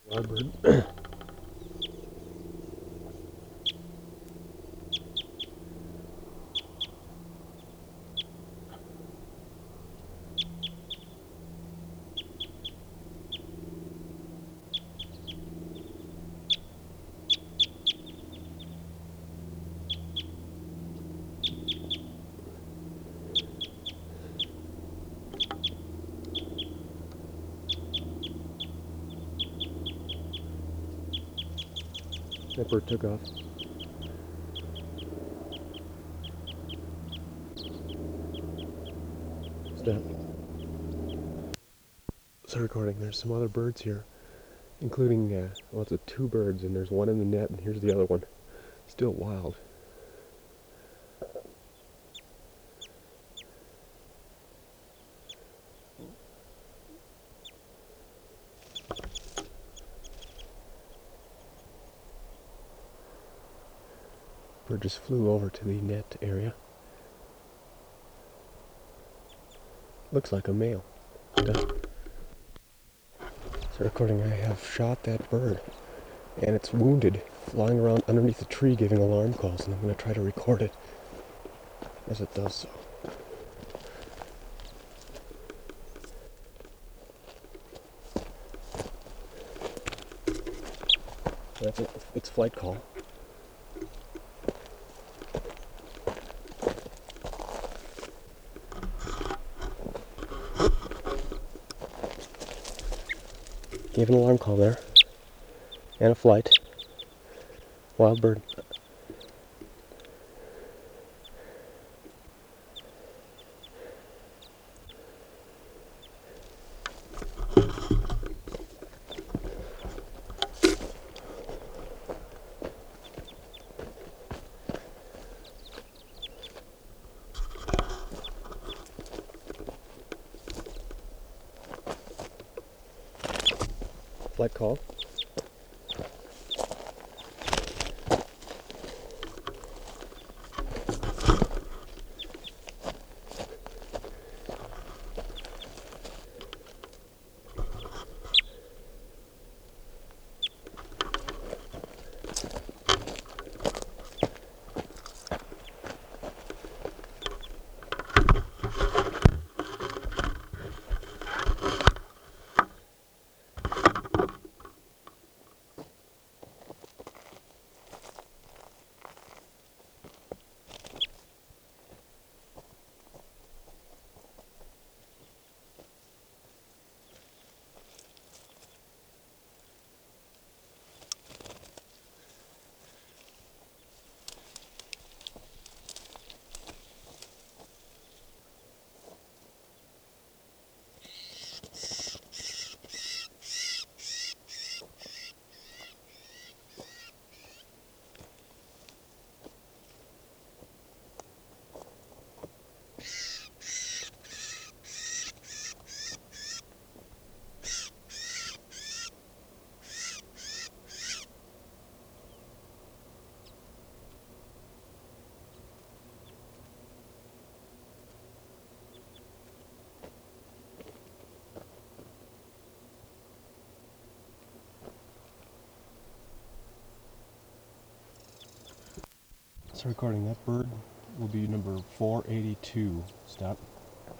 Warbird. That bird took off. Stop. Start recording. There's some other birds here, including, well, it's two birds, and there's one in the net, and here's the other one. Still wild. Bird just flew over to the net area. Looks like a male. So recording, I have shot that bird, and it's wounded, flying around underneath a tree giving alarm calls, and I'm going to try to record it as it does so. That's its flight call. Gave an alarm call there, and a flight. Wild bird. Flight call. So recording, that bird will be number 482. Stop.